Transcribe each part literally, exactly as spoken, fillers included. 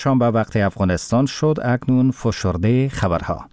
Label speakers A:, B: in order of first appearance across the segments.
A: شام به وقت افغانستان شد. اکنون فشرده خبرها.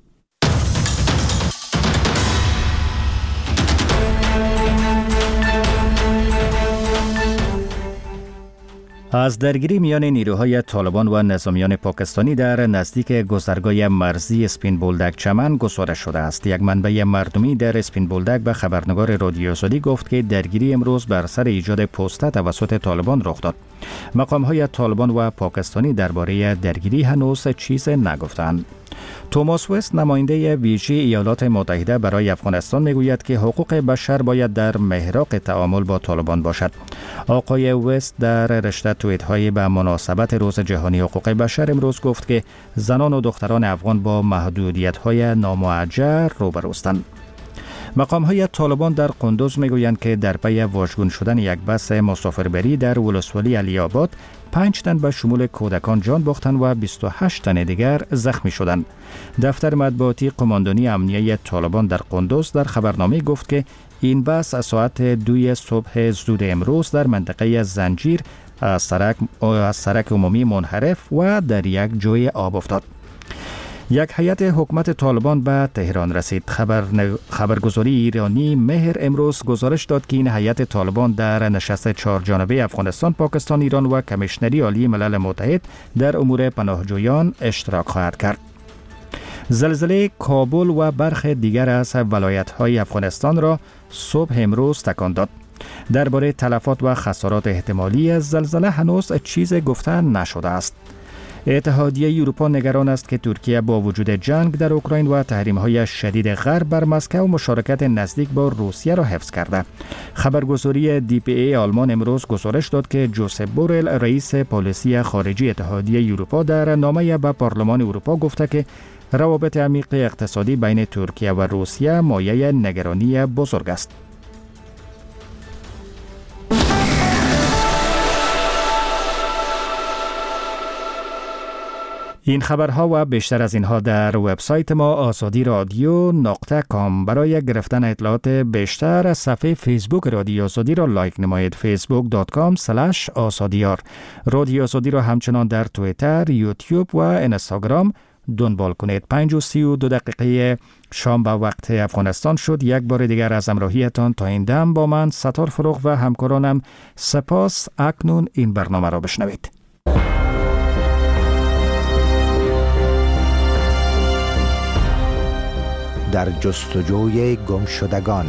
A: از درگیری میان نیروهای طالبان و نظامیان پاکستانی در نزدیک گذرگاه مرزی اسپین بولدک چمن گزارش شده است. یک منبع مردمی در اسپین بولدک به خبرنگار رادیو آزادی گفت که درگیری امروز بر سر ایجاد پوسته توسط طالبان رخ داد. مقام‌های طالبان و پاکستانی درباره درگیری هنوز چیز نگفتند. توماس وست، نماینده ویژه ایالات متحده برای افغانستان، میگوید که حقوق بشر باید در محراق تعامل با طالبان باشد. آقای وست در رشته توییت‌های به مناسبت روز جهانی حقوق بشر امروز گفت که زنان و دختران افغان با محدودیت‌های نامعجر روبروستند. مقام‌های طالبان در قندوز میگویند که در پی واژگون شدن یک بس مسافربری در ولسوالی علی آباد، پنج تن به شمول کودکان جان باختند و بیست و هشت تن دیگر زخمی شدند. دفتر مطبوعاتی قماندانی امنیه طالبان در قندوز در خبرنامه گفت که این بس از ساعت دوی صبح زود امروز در منطقه زنجیر از سرک از سرک عمومی منحرف و در یک جوی آب افتاد. یک هیئت حکومت طالبان به تهران رسید. خبر خبرگزاری ایرانی مهر امروز گزارش داد که این هیئت طالبان در نشست چهار جانبه افغانستان، پاکستان، ایران و کمیشنری عالی ملل متحد در امور پناهجویان اشتراک خواهد کرد. زلزله کابل و برخی دیگر از ولایت‌های افغانستان را صبح امروز تکان داد. درباره تلفات و خسارات احتمالی از زلزله هنوز چیز گفته نشده است. اتحادیه اروپا نگران است که ترکیه با وجود جنگ در اوکراین و تحریم‌های شدید غرب بر مسکو مشارکت نزدیک با روسیه را حفظ کرده. خبرگزاری دی پی ای آلمان امروز گزارش داد که جوزپ بورل، رئیس پالیسی خارجی اتحادیه اروپا، در نامه به پارلمان اروپا گفته که روابط عمیق اقتصادی بین ترکیه و روسیه مایه نگرانی بزرگ است. این خبرها و بیشتر از اینها در وبسایت ما آزادی رادیو نقطه کام. برای گرفتن اطلاعات بیشتر از صفحه فیسبوک رادیو آزادی را لایک نمایید. فیسبوک دات کام اسلش آزادیار. رادیو آزادی را همچنان در توییتر، یوتیوب و اینستاگرام دنبال کنید. پنج و سی و دو دقیقه شام به وقت افغانستان شد. یک بار دیگر از همراهیتان تا این دم با من ستار فروغ و همکارانم سپاس. اکنون این برنامه را بشنوید.
B: در جستجوی گمشدگان.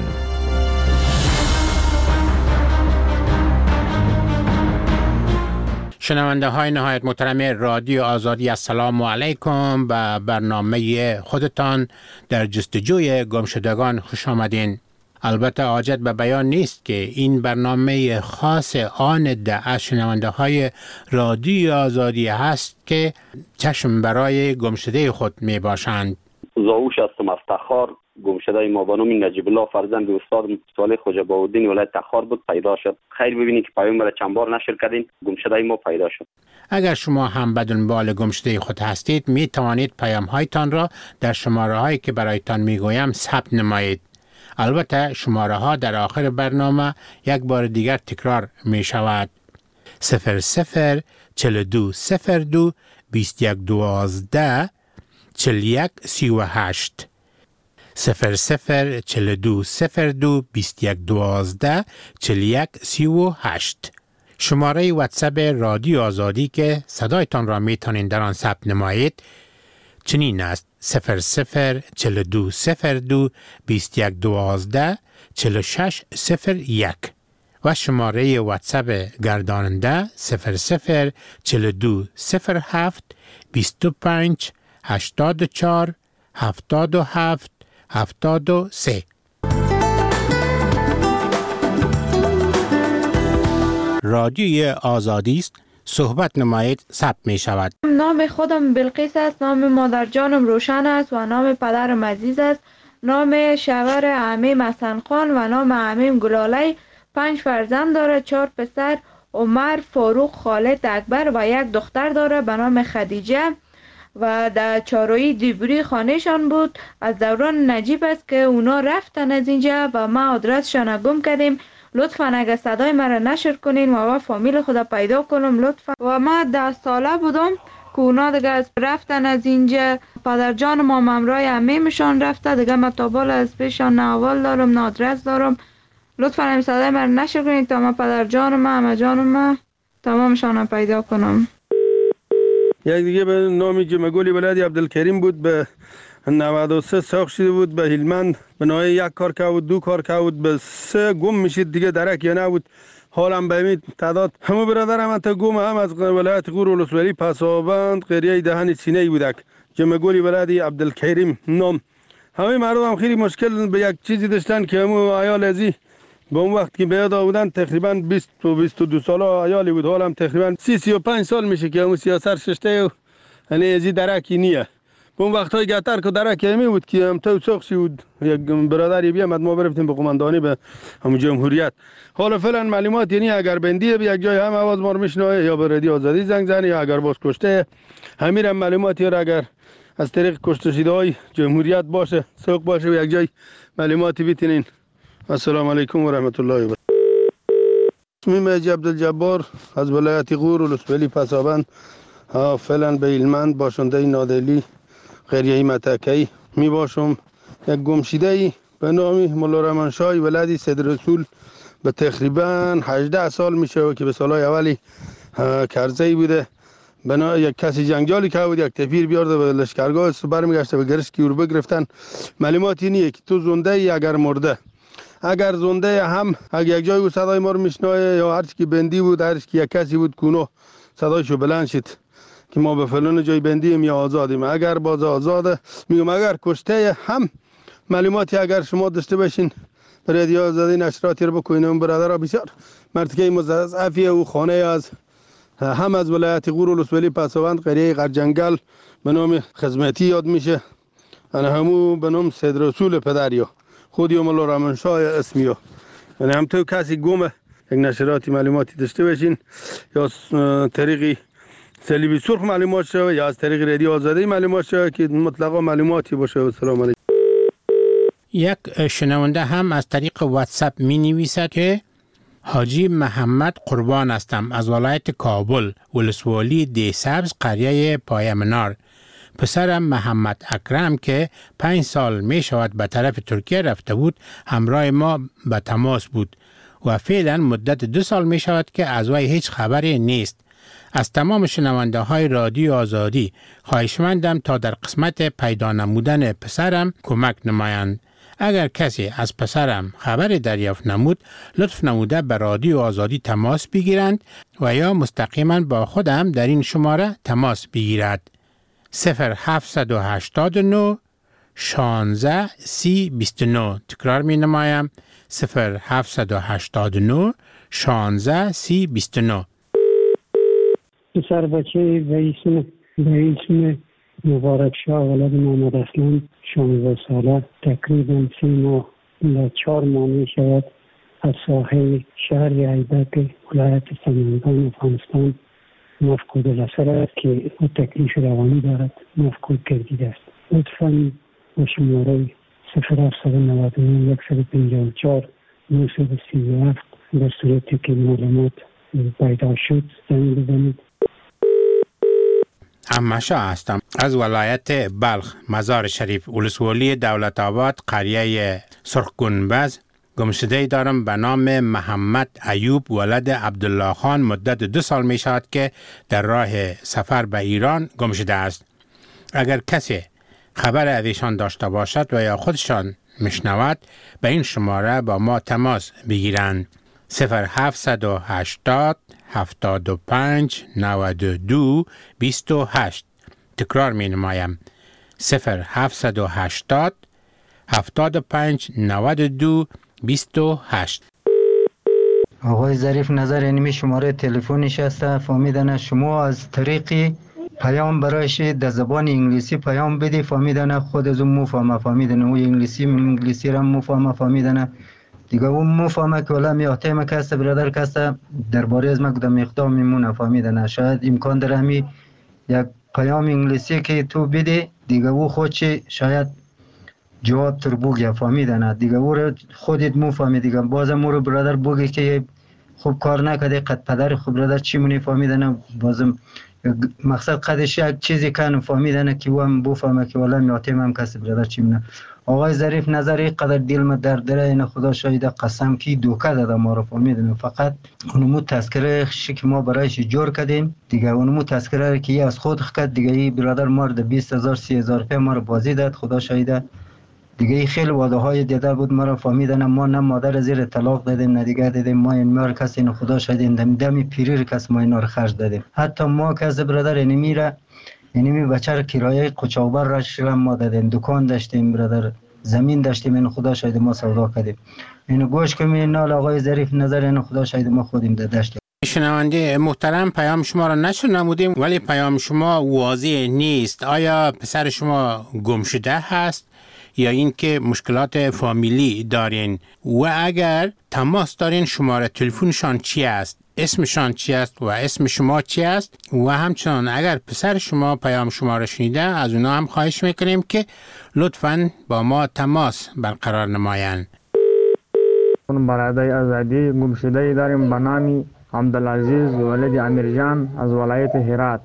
C: شنونده های نهایت محترم رادیو آزادی، السلام علیکم. به برنامه خودتان در جستجوی گمشدگان خوش آمدین. البته حاجت به بیان نیست که این برنامه خاص آن ده از شنونده های رادیو آزادی هست که چشم برای گمشده خود می باشند.
D: زاوش هستم از تخار. گمشده ما به نام نجیب الله فرزند استاد صالح خواجه بهاءالدین ولایت تخار بود پیدا شد. خیر ببینید که پیام را چند بار نشر کردین. گمشده ما پیدا شد.
C: اگر شما هم به دنبال گمشده خود هستید می توانید پیام هایتان را در شماره هایی که برایتان می گویم ثبت نمایید. البته شماره ها در آخر برنامه یک بار دیگر تکرار می شود. صفر صفر چل دو صفر دو بیست یک دوازده چل یک سی و هشت. صفر صفر چل دو صفر دو بیست یک دوازده چل یک سی و هشت. شماره واتساپ رادیو آزادی که صدایتان را میتونین در آن ثبت نمایید چنین است: صفر صفر چل دو صفر دو بیست یک دوازده چل شش صفر یک و شماره واتساپ گرداننده صفر صفر چل دو صفر هفت بیست و پنج هشتاد و چهار هفتاد و هفت هفتاد و سه. رادیوی آزادی است. صحبت نمایید ثبت می شود.
E: نام خودم بلقیس است. نام مادر جانم روشن است و نام پدرم عزیز است. نام شوهر عمیم حسن خان و نام عمیم گلاله. پنج فرزند داره، چهار پسر: عمر، فاروق، خالد، اکبر و یک دختر داره به نام خدیجه و در چهارراه دیبری خانهشان بود. از دوران نجیب است که اونا رفتن از اینجا و ما آدرسشان گم کردیم. لطفاً اگه صدای مرا نشر کنین و ما فامیل خدا پیدا کنم لطفاً. و ما ده ساله بودم که اونا دیگه از رفتن از اینجا. پدر جان ما ممرای عمیمشان رفته دیگه. من تا بالا از پیشان نه احوال دارم نه آدرس دارم. لطفا همین صدای من نشر کنید تا من پدر جان ما همه جان ما تمامشان پیدا کنم.
F: یک دیگه به نامی جمگولی ولادی عبدالکریم بود، به نود و سه ساخت شده بود، به هلمند به نوعی یک کار که بود دو کار که بود به سه گم میشید دیگه درک یا نبود. حالم به این تعداد همه برادرم تا گم هم از ولایت غور ولسوالی پسابند قریه دهن سینه بودک. جمگولی ولادی عبدالکریم نام. همه مردم هم خیلی مشکل به یک چیزی داشتن که همو عیال ازی به اون وقت که بیاد آمدن تقریبا بیست و بیست و دو ساله عیالی بود. حالم تقریبا سی سی و پنج سال میشه که همو سیاست ششته و یعنی ازی درکی نیه. به اون وقت های گتر که درک همی بود که هم تو سخشی بود یک برادری بیامد ما برفتیم به قماندانی به همون جمهوریت. حالا فعلا معلومات یعنی اگر بندیه به یک جای هم آواز ما رو میشنوه یا به رادیو آزادی زنگ زنه یا اگر باز کشته همین هم معلوماتی را اگر از طریق کشته شده های جمهوریت باشه سوق باشه و یک جای معلوماتی بیتینین. السلام علیکم و رحمت الله و برکاته. اسمم عبدالجبار از ولایت غور ولسوالی پسابند فعلا به هلمند باشنده نادلی قریه متکی می باشم. یک گمشیده به نام مولا رحمان شاه ولادی صدر رسول به تقریبا هجده سال میشه که به سالهای اولی کرزی بوده. بنا یک کسی جنگجالی که بود یک تفیر بیارده به لشکرگاه برمیگشته به گرشکی رو بگرفتن. معلوماتی نیه که تو زنده ای اگر مرده. اگر زنده هم اگر یک جای بود صدای ما رو میشنوه یا هرچی که بندی بود هرچی که یک کسی بود کونو صدایشو بلند شد که ما به فلان جای بندیم یا آزادیم. اگر باز آزاده میگم اگر کشته هم معلوماتی اگر شما داشته باشین به رادیو آزادی نشراتی رو بکنین. اون برادرها بسیار مرتکه مضاعفیه و خانه از هم از ولایت غور ولسوالی پسابند قریه غرجنگل به نام خدمتی یاد میشه. انا همو به نام صدر رسول پدریا خودی مولا رحمان شاه اسمیو. یعنی هم تو کسی گمه یک نشراتی معلوماتی داشته باشین یا طریقی صلیبی سرخ معلومات شد یا از طریق رادیو آزادی معلومات شد که مطلقا معلوماتی باشه. و سلام علیکم.
C: یک شنونده هم از طریق واتساپ می نویسد که حاجی محمد قربان هستم از ولایت کابل ولسوالی دی سبز قریه پای منار. پسرم محمد اکرم که پنج سال می شود به طرف ترکیه رفته بود همراه ما به تماس بود و فعلا مدت دو سال می شود که از وی هیچ خبری نیست. از تمام شنونده های رادیو آزادی خواهشمندم تا در قسمت پیدا نمودن پسرم کمک نمایند. اگر کسی از پسرم خبری دریافت نمود لطف نموده به رادیو آزادی تماس بگیرند و یا مستقیما با خودم در این شماره تماس بگیرد. صفر هفتصد و هشتاد و نه شانزده سی بیست و نه. تکرار می نمایم صفر هفتصد و هشتاد و نه شانزده سی بیست و نه.
G: پسر بچه به اسم به اسم مبارک شاه ولد محمد اسلم شانزده ساله تقریبا سی ماه و چهار ماه می شود از ساحل شهر ایبک ولایت سمنگان افغانستان مفقود الاثر است که او تکلیف روانی دارد مفقود گردیده است. لطفاً با شماره صفر هفتصد و نود و نه صد و پنجاه و چهار نهصد و سی و هفت در صورتی که معلومات پیدا شد زنگ بزنید.
C: امشا هستم از ولایت بلخ مزار شریف ولسوالی دولت آباد قریه سرخ گنبز. گمشده دارم به نام محمد ایوب ولد عبدالله خان. مدت دو سال می شود که در راه سفر به ایران گمشده است. اگر کسی خبر از ایشان داشته باشد و یا خودشان میشنود به این شماره با ما تماس بگیرند. صفر هفتصد و هشتاد هفتاد و پنج نود و دو بیست و هشت. تکرار می نمایم صفر هفتصد و هشتاد هفتاد و پنج نود و دو بیست و هشت.
H: آقای ظریف نظر اینمی شماره تلفنش است. فهمیدن شما از طریقی پیام برایش در زبان انگلیسی پیام بدی فهمیدن خود از اون مفهمه فهمیدن او انگلیسی انگلیسی را مفهمه فهمیدن دیگه اون مفهمه که ولی میاته ما کسته برادر کسته درباره از ما کدام اقدام میمونه فهمیدن. شاید امکان داره همی یک پیام انگلیسی که تو بدی دیگه او خودش شاید جواب تر بگه فهمیدن دیگه او رو خودت مفهمی دیگه بازم او رو برادر بگی که خوب کار نکرده قد پدر خوب برادر چی مونی فهمیدن بازم مقصد قدش یک چیزی کنم فهمیدن که وام بفهمه که والا میاتیم هم کسی برادر چیم نه. آقای ظریف نظر این قدر دل ما درد داره، این خدا شاید قسم کی دوکه داده ما رو فهمیدن. فقط اونمو تذکره که ما برایش جور کردیم دیگه، اونمو تذکره که از خود کرد دیگه. این برادر مرد بیست هزار سی هزار روپیه ما رو بازی داد، خدا شاهده دیگه. خیلی واده های دیده بود ما رو فهمیدن، ما نه مادر زیر طلاق دادیم نه دیگه دادیم، ما این مار کسی نه خدا شاهده دم دمی پیری کس ما اینا رو خرج دادیم. حتی ما که از برادر اینی میره اینی می بچه رو کرایه قچاوبر را شرم ما دادیم، دکان داشتیم برادر، زمین داشتیم، این خدا شاهده ما سودا کردیم. اینو گوش کنیم نال آقای ظریف نظر این خدا شاهده ما خودیم داشتیم.
C: شنونده محترم پیام شما را نشر نمودیم ولی پیام شما واضح نیست. آیا پسر شما گم شده هست یا اینکه مشکلات فامیلی دارین؟ و اگر تماس دارین شماره تلفنشان چی است؟ اسمشان چی است و اسم شما چی است؟ و همچنان اگر پسر شما پیام شما را شنیده از اونا هم خواهش میکنیم که لطفاً با ما تماس برقرار نمایند.
I: برادر آزادی گمشده داریم به نام عبدالعزیز ولد امیرجان از ولایت هرات.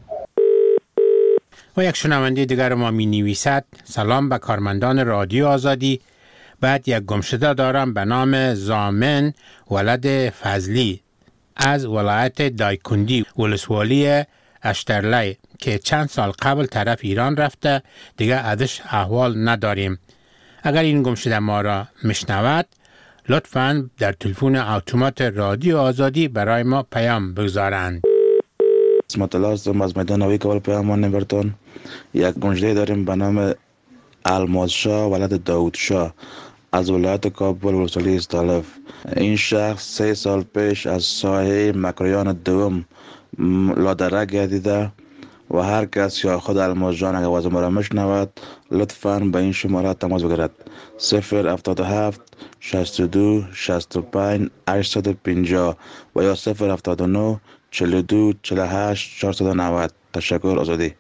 C: و یک شنونده دیگر ما می نویسد: سلام به کارمندان رادیو آزادی. بعد یک گمشده دارم به نام زامن ولد فضلی از ولایت دایکندی ولسوالی اشترلی که چند سال قبل طرف ایران رفته، دیگه ازش احوال نداریم. اگر این گمشده ما را میشنود لطفاً در تلفن اتومات رادیو آزادی برای ما پیام بگذارند.
J: اسمت الله هستم از میدان نوی کابل پیامان نبرتون. یک گمشده داریم به نام الماس شاه ولد داود شاه از ولایت کابل ولسوالی استالف. این شخص سه سال پیش از ساحه مکریان دوم لادره گردیده و هر کس یا خود الماس جان اگر آواز ما را میشنود لطفاً به این شماره تماس بگیرد: صفر هفتاد و هفت شصت و دو شصت و پنج هشتصد و پنجاه و یا صفر هفتاد و نه چهل و دو چهل و هشت چهارصد و نود. تشکر. آزادی.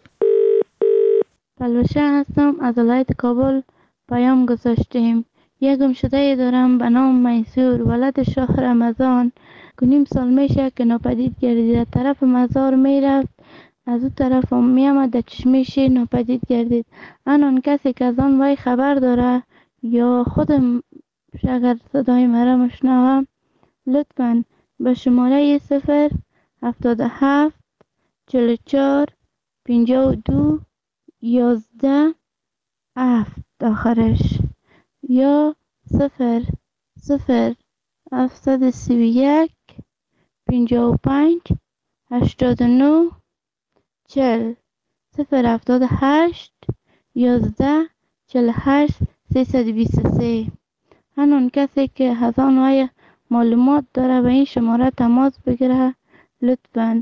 K: پلوشه هستم از ولایت کابل پیام گذاشتیم. یک گمشده دارم به نام میسور ولد شاه رمضان که نیم سال میشه که ناپدید گردید. طرف مزار میرفت، از اون طرف هم میامد در چشمه شیر ناپدید گردید. آن کسی که از آن وی خبر داره یا خودم اگر صدای مرا مشنوم لطفاً به شماره صفر هفتاد و هفت چهل و چهار پنجاه و دو یازده هفت آخرش یا صفر صفر هفتصد سی و یک پنجاه و پنج هشتاد و نه چهل صفر هفتاد و هشت یازده چهل و هشت سیصد و بیست و سه. هنون کسی که از آن وی معلومات داره به این شماره تماس بگیره لطفاً.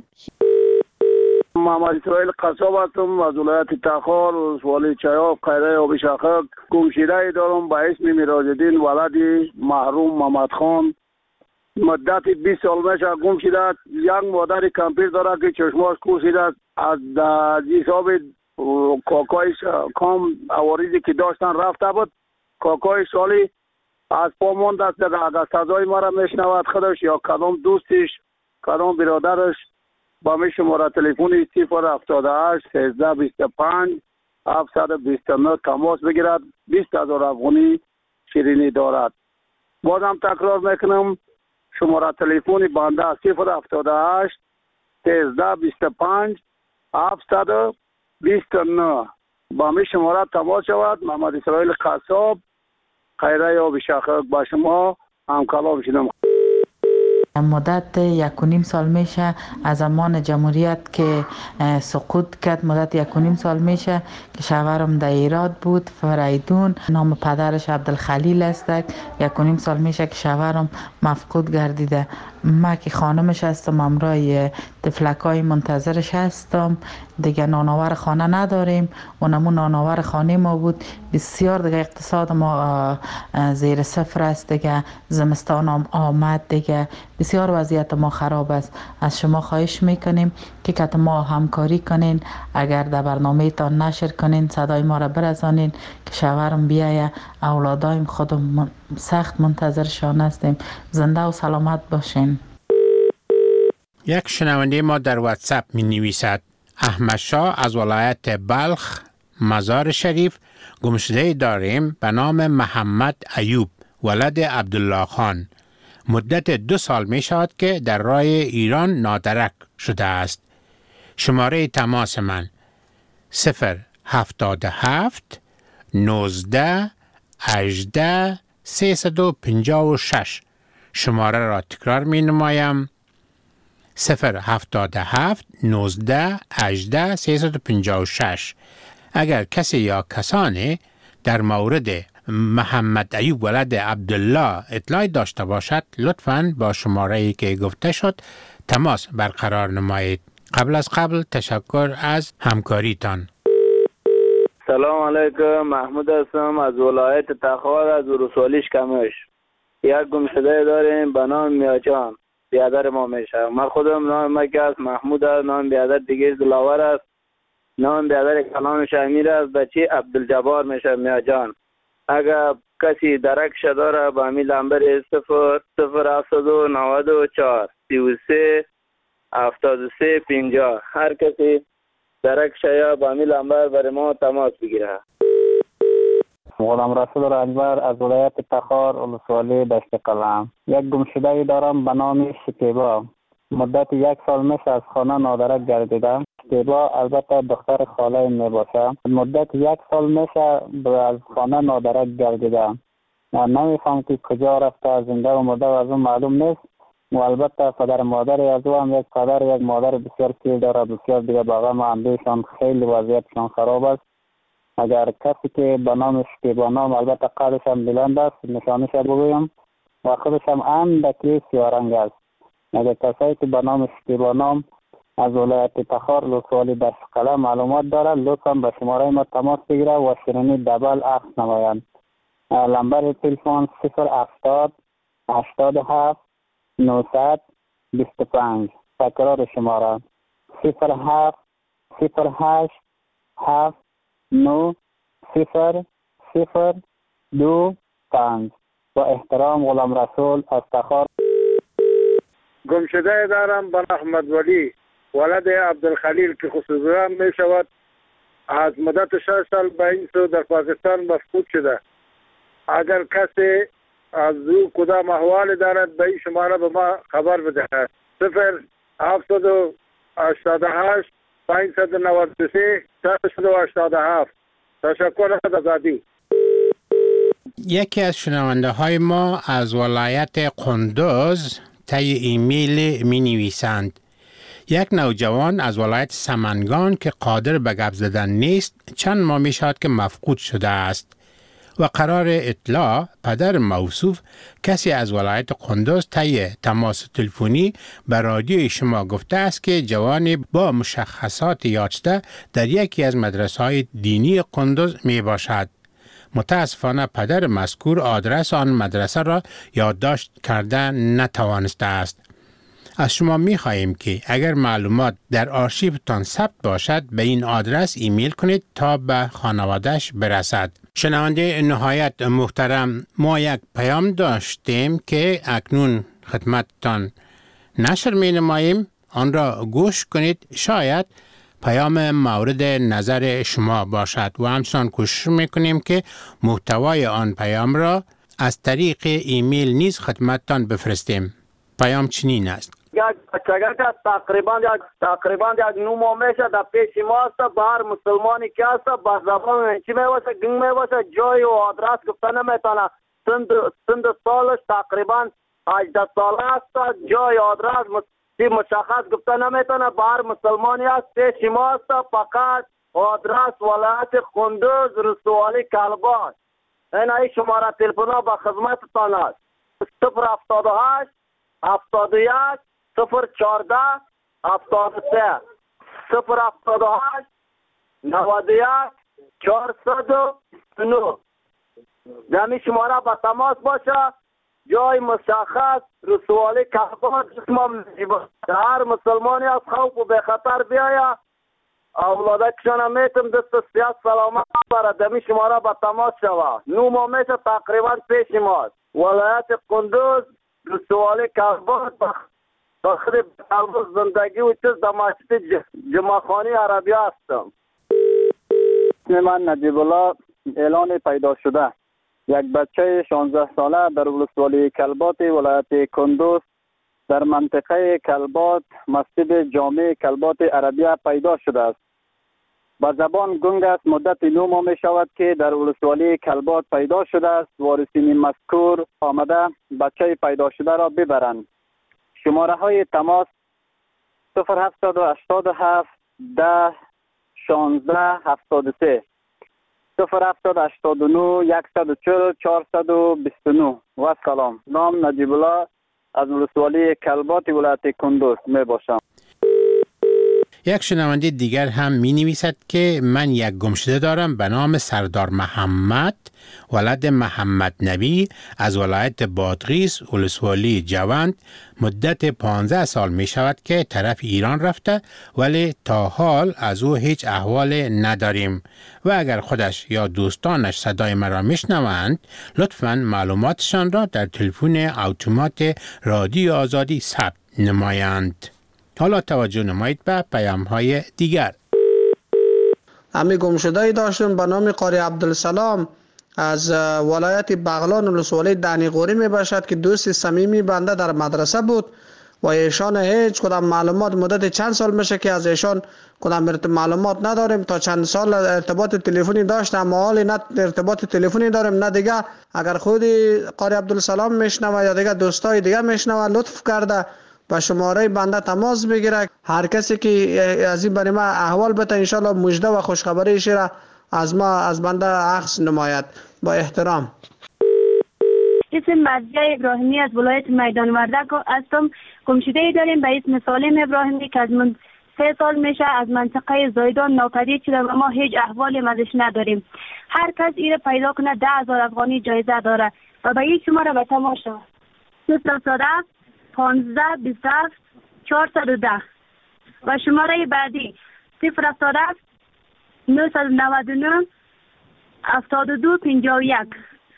L: محمد اسرائیل قصاب هستم از ولایت تخار ولسوالی چایاب قیره آب شاخک. گمشده دارم به اسم میراج‌الدین ولد محروم محمد خان. مدت بیست سال میشه گم شده. یک مادر کمپیر داره که چشماش کورسیده است. از حساب کاکایش کام عوارضی که داشتن رفته بود. کاکای سالی از پا مانده است. اگر صدای ما را میشنود خودش یا کدام دوستش کدام برادرش با می شماره تلفنی صفر هفتاد و هشت سیزده بیست و پنج هفتصد و بیست و نه تماس بگیرد. بیست هزار افغانی شیرینی دارد. بازم تکرار میکنم شماره تلفنی بنده صفر هفتاد و هشت سیزده بیست و پنج هفتصد و بیست و نه. با می شماره تماس شود. محمد اسرائیل قصاب خیره آب شاخک با شما هم کلام شدم.
M: مدت یک و نیم سال میشه از زمان جمهوریت که سقوط کرد، مدت یک و نیم سال میشه که شوهرم در ایراد بود، فریدون، نام پدرش عبدالخلیل است. یک و نیم سال میشه که شوهرم مفقود گردیده. ما که خانمش هستم همراه طفلکای منتظرش هستم. دیگه نانآور خانه نداریم، اونمون نانآور خانه ما بود. بسیار دیگه اقتصاد ما زیر صفر است. دیگه زمستان هم آمد، دیگه بسیار وضعیت ما خراب است. از شما خواهش میکنیم که کت ما همکاری کنین، اگر در برنامه تان نشر کنین صدای ما را برسانین که شوهرم بیایه. اولادایم خودم سخت منتظرشان هستیم. زنده و سلامت باشین.
C: یک شنونده ما در واتساپ می نویسد: احمد شاه از ولایت بلخ مزار شریف گمشده داریم به نام محمد ایوب ولد عبدالله خان. مدت دو سال می شود که در راه ایران نادرک شده است. شماره تماس من صفر هفتاد و هفت نوزده هجده سیصد و پنجاه و شش. شماره را تکرار می نمایم صفر هفتاد و هفت نوزده هجده سیصد و پنجاه و شش. اگر کسی یا کسانی در مورد محمد ایوب ولد عبدالله اطلاعی داشته باشد لطفاً با شماره ای که گفته شد تماس برقرار نمایید. قبل از قبل تشکر از همکاریتان.
L: سلام علیکم، محمود هستم از ولایت تخار از ولسوالی کمش. یک گمشده داریم به نام میاجان، بیادر ما میشه. من خودم نام مکه است، محمود است. نام بیادر دیگه دلاور است. نام بیادر کلانش امیر است. بچه عبدالجبار میشه میاجان. اگر کسی درک داره با امی لنبر صفر صفر هفتاد و نود و چهار سی و سه هفتاد و سه پنجاه، هر کسی درک یا با امی لنبر برای ما تماس بگیره.
N: غلام رسول رنجبر از ولایت تخار ولسوالی دشت قلم. یک گمشده دارم به نام شکیبا. مدت یک سال میشه از خانه نادرک گردیدم. شکیبا البته دختر خاله می باشه. مدت یک سال میشه از خانه نادرک گردیدم. نمیفهم که کجا رفته، زنده و مرده و از اون معلوم نیست. و البته پدر مادر از او هم یک پدر یک مادر بسیار پیر داره، بسیار دیگه باقی ما اندیشان خیلی وضعیتشان خراب است. اگر کسی که به نام شکیبا نام، البته قدش هم بلند است، نشانش بگویم و خودش هم اندکی سیارنگ است. اگر کسی که به نام شکیبا نام از ولایت تخار ولسوالی دشت قلم معلومات داره لطفا به شماره ما تماس بگیره و شیرینی دبل عکس نمایند. لمبر تلفن صفر هفتاد هشتاد و هفت نهصد و بیست و پنج. تکرار شماره صفر هفت صفر هشت هفت نو صفر صفر دو پنج. با احترام غلام رسول از تخار.
L: گمشده دارم به احمد ولی ولد عبدالخلیل که خصوصا می شود از مدت شش سال به این سو در پاکستان مفقود شده. اگر کسی از او کدام احوال دارد به این شماره به ما خبر بدهد. صفر هفتاد و هشتاد و هشت پانصد و نود و سه سیصد و هشتاد و هفت. تشکر از آزادی.
C: یکی از شنونده های ما از ولایت قندوز طی ایمیل می نویسند یک نوجوان از ولایت سمنگان که قادر به گپ زدن نیست چند ماه می شود که مفقود شده است و قرار اطلاع پدر موصوف کسی از ولایت قندوز طی تماس تلفنی به رادیوی شما گفته است که جوانی با مشخصات یافته در یکی از مدرسه‌های دینی قندوز می باشد. متاسفانه پدر مذکور آدرس آن مدرسه را یادداشت کرده نتوانسته است. از شما می خواهیم که اگر معلومات در آرشیوتان ثبت باشد به این آدرس ایمیل کنید تا به خانواده‌اش برسد. شنونده نهایت محترم، ما یک پیام داشتیم که اکنون خدمتتان نشر می نماییم. آن را گوش کنید، شاید پیام مورد نظر شما باشد و همچنان کوشش میکنیم که محتوای آن پیام را از طریق ایمیل نیز خدمتتان بفرستیم. پیام چنین است:
L: یک بچگه که تقریبا یک تقریبا یک نو ماه میشه در پیش ما است. به هر مسلمانی که است به زبان چی میباشه گنگ میباشه، جای و آدرس گفته نمیتونه. سند سند سالش تقریبا هجده ساله است. جای آدرس مشخص گفته نمیتونه. به هر مسلمانی است پیش ما است. فقط آدرس ولایت قندوز ولسوالی کلبان. این ای شماره تلفن به خدمتتان است: صفر هفتاد و هشت هفتاد و یک صفر چهارده هفتاد و سه صفر هفتاد و هشت نود و یک چهارصد و نه. دمی شماره به تماس باشه. جای مشخص رسوالی کلبان جسمم هر مسلمانی از خوف و به خطر بیاید. اولاده کشانم میتم دست سیاست سلامت برد. دمی شماره به تماس شود. نو ما میشه تقریبا پیش ماست. ولایت قندوز رسوالی کلبان داخل زندگی و چیز در مسجد جمعخانی عربی هستم. من نجیب الله اعلان پیدا شده. یک بچه شانزده ساله در ولسوالی کلبات ولایت کندوز در منطقه کلبات مسجد جامع کلبات عربی پیدا شده است. با زبان گنگ است. مدت نو ماه می شود که در ولسوالی کلبات پیدا شده است. وارثین مذکور آمده بچه پیدا شده را ببرند. شماره های تماس صفر هفتاد و هشتاد و هفت ده شانزده هفتاد و سه صفر هفتاد هشتاد و نه یکصد و چهل چهارصد و بیست و نه. و سلام. نام نجیب الله از ولسوالی کلبات ولایت کندوز می باشم.
C: یک شنونده دیگر هم می نویسد که من یک گمشده دارم به نام سردار محمد ولد محمد نبی از ولایت بادغیس ولسوالی جوند. مدت پانزده سال می شود که طرف ایران رفته ولی تا حال از او هیچ احوال نداریم و اگر خودش یا دوستانش صدای مرا می شنوند لطفاً معلوماتشان را در تلفن اتومات رادیو آزادی ثبت نمایند. حالا توجه نمایید به پیام های دیگر.
O: امی گمشده‌ای داشتم به نام قاری عبدالسلام از ولایت بغلان ولسوالی دنیقوری می باشد که دوست صمیمی بنده در مدرسه بود و ایشان هیچ کدام معلومات مدت چند سال میشه که از ایشان کدام معلومات نداریم. تا چند سال ارتباط تلفنی داشتم اما حالی نه ارتباط تلفنی داریم نه دیگه. اگر خودی قاری عبدالسلام میشنوه یا دیگه دوستای دیگه میشنوه لطف کرده با شماره بنده تماس بگیره. هر کسی که از این برای ما احوال بده انشالله مژده و خوشخبریش را از ما از بنده اخذ نماید. با احترام.
P: اسم مرضیه ابراهیمی از ولایت میدان وردک هستم. گمشده‌ای داریم به اسم سالم ابراهیمی که از من سه سال میشه از منطقه زایدان ناپدید شده و ما هیچ احوالی ازش نداریم. هر کس ایره پیدا کنه ده هزار افغانی جایزه داره و به این شماره به تماشا صفر پانزده بیست و هفت چهارصد و ده و شماره بعدی صفر هفتاد و هفت نهصد و نود و نه هفتاد و دو پنجاه و یک.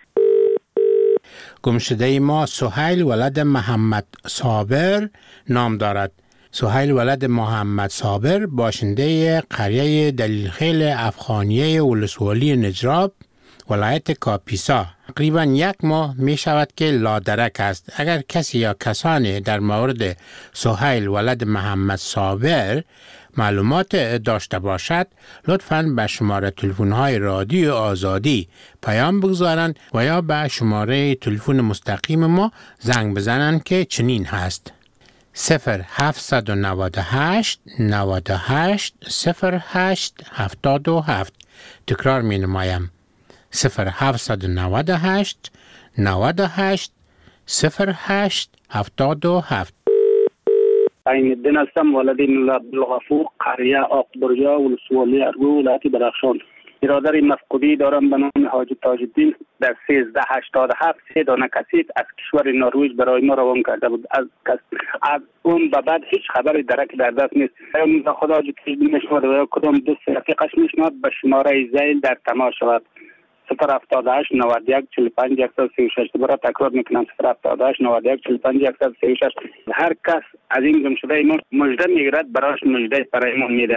C: گمشده ما سهیل ولد محمد صابر نام دارد. سهیل ولد محمد صابر باشنده قریه دلیلخیل افغانیه ولسوالی نجراب ولایت کاپیسا تقریبا یک ماه می شود که لادرک است. اگر کسی یا کسانی در مورد سهیل ولد محمد صابر معلومات داشته باشد لطفاً به شماره تلفن های رادیو آزادی پیام بگذارند و یا به شماره تلفن مستقیم ما زنگ بزنند که چنین هست: صفر هفت نه هشت نه هشت صفر هشت هفتاد و هفت. تکرار می نمایم: صفر هفت نه هشت نه هشت صفر هشت هفتاد و هفت.
L: عین الدین هستم، ولد مولا عبدالغفور، قریه آقدریا ولسوالی ارگو ولایت درخشان. برادر مفقودی دارم به نام حاج تاج الدین در سیزده هشتاد و هفت سه دانه کسیت از کشور نروژ برای ما روان کرده بود. از از اون به بعد هیچ خبری درک در دست نیست. یا خدا حاج تاج الدین میشنود و یا کدام دوست رفیقش میشنود به شماره زیل در تماس شود: صفر هفتاد و هشت نود و یک چهل و پنج صد و سی و شش. دوباره تکرار میکنم: صفر هفتاد و هشت نود و یک چهل و پنج صد و سی و شش. هر کس از این گمشده ما مژده میگیرد برایش مژده برایمان میده.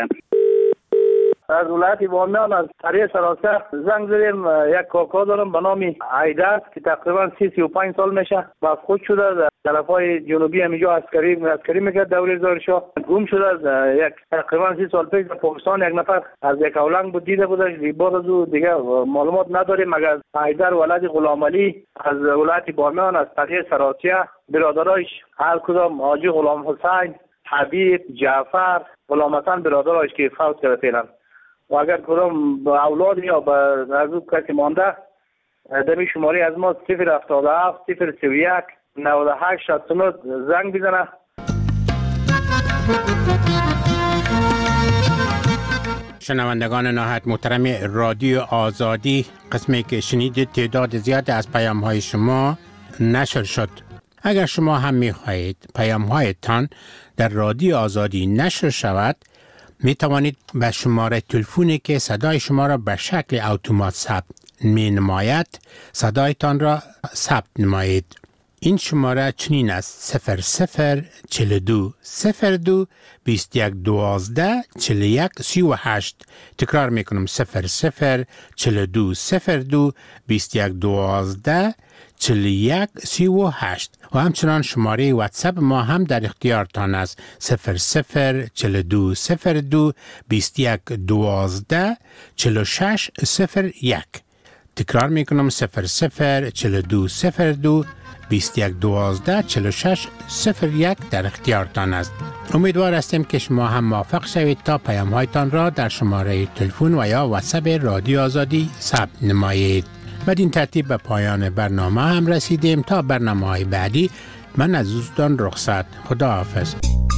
Q: از ولایت بامیان از قریه سراسر زنگ زدیم. یک کاکا دارم به نام عیدر که تقریبا سی سی و پنج سال میشه مفقود شده در طرفای جنوبی همینجا عسکری عسکری میکرد دوره زارشاه. گم شده از یک تقریبا سی سال پیش در پاکستان. یک نفر از یک اولنگ بود دیده بودش. بعد از او دیگه معلومات نداریم مگر عیدر ولد غلام علی از ولایت بامیان از قریه سراسیه. برادرایش هر کدام حاجی غلام حسین، حبیب، جعفر، غلام حسن برادرایش که فوت کرده فعلا. و اگر کدام با اولاد یا با از او کسی مانده دمی شماری از ما صفر هفتاد و هفت صفر سی و یک نود و هشت شصت و نه زنگ بزنه.
C: شنوندگان نهایت محترم رادیو آزادی، قسمی که شنیدید تعداد زیاد از پیام های شما نشر شد. اگر شما هم می خواهید پیام هایتان در رادیو آزادی نشر شود می توانید به شماره تلفنی که صدای شما را به شکل اتومات ثبت می نماید صدایتان را ثبت نمایید. این شماره چنین است: صفر صفر چل دو صفر دو بیست یک دوازده چل یک سی و هشت. تکرار میکنم: صفر صفر چل دو صفر دو بیست یک دوازده چل یک سی و هشت. و همچنان شماره واتساپ ما هم در اختیارتان است: صفر صفر چل دو صفر دو بیست یک دوازده چل شش صفر یک. تکرار میکنم: صفر صفر چل دو صفر دو بیست یک دوازده چل شش صفر یک در اختیارتان است. امیدوار هستیم که شما هم موفق شوید تا پیام هایتان را در شماره تلفن و یا واتساپ رادیو آزادی ثبت نمایید. بدین ترتیب به پایان برنامه هم رسیدیم. تا برنامه های بعدی من از دوستان رخصت. خدا حافظ.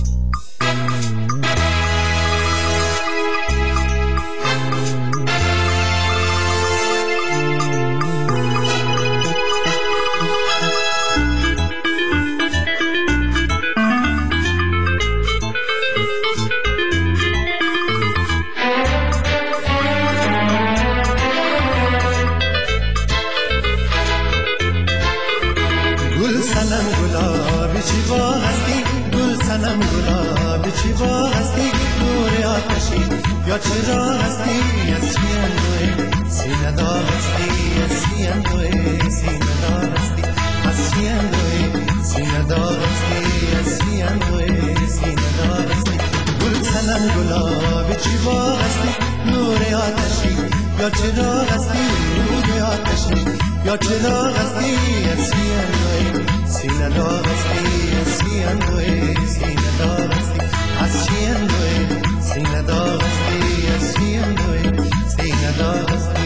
R: یا چرا هستی از چیندوی سینه دار هستی از چیندوی سینه دار هستی از چیندوی سینه دار هستی از چیندوی سینه دار هستی گل سنم گلاب چیبا هستی نور آتشی یا چرا هستی نور آتشی یا چرا هستی از چیندوی سینه دار هستی از چیندوی سینه دار هستی از چیندوی سینه دار هستی از چیندوی سینه دار هستی.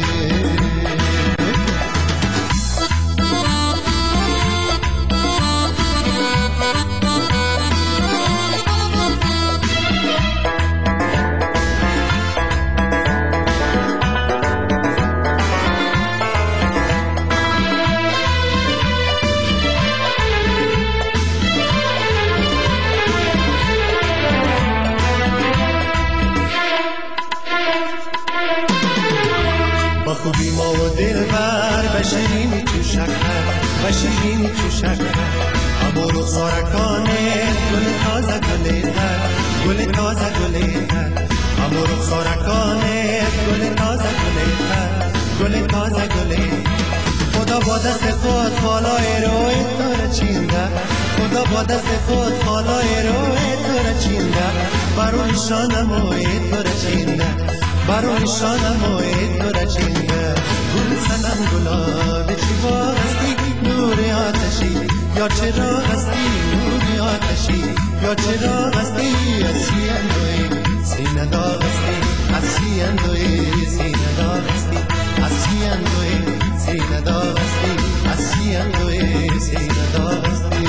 R: خوبی ما و دل بر بشینی تو شکر بشینی تو شکر اما رخسارکانه گل تازه گله تر گل تازه گله تر اما رخسارکانه گل تازه گله تر گل تازه گله. خدا با دست خود بالای روی تو را چینده خدا با دست خود بالای روی تو را چینده برون شانموی تو را چینده برون شانموی تو را چینده. گل سنم گلاب چیبا هستی نور آتشی یا چرا هستی نور آتشی یا چرا هستی از چیندوی سینه دار هستی از چیندوی سینه دار هستی از چیندوی سینه دار هستی از چیندوی سینه دار هستی.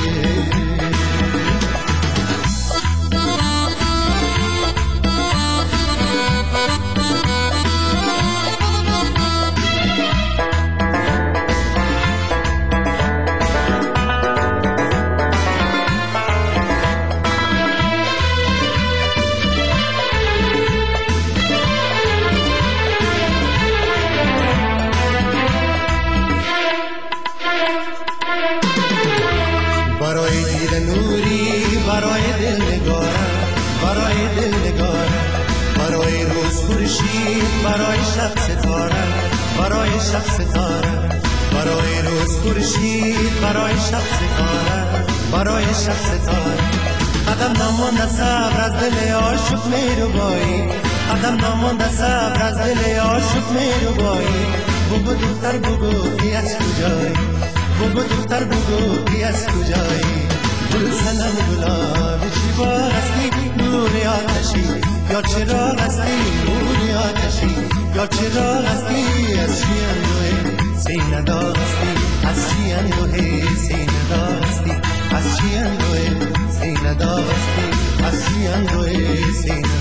R: برای دید نوری برای دل نگارم برای دل نگارم برای روز خورشید برای شب ستاره برای شب ستاره برای روز خورشید برای شب ستاره برای شب ستاره. قدم نمانده صبر از دل عاشق میروبایی قدم نمانده صبر از دل عاشق میروبایی. بگو دختر بگو کی از کجایی بگو دختر بگو کی از کجایی. گل سنم گلاب چیبا هستی نور آتشی یا چرا هستی نور آتشی یا چرا هستی از چیندوی سینه دار هستی از چیندوی سینه دار هستی از چیندوی سینه دار هستی از چیندوی سینه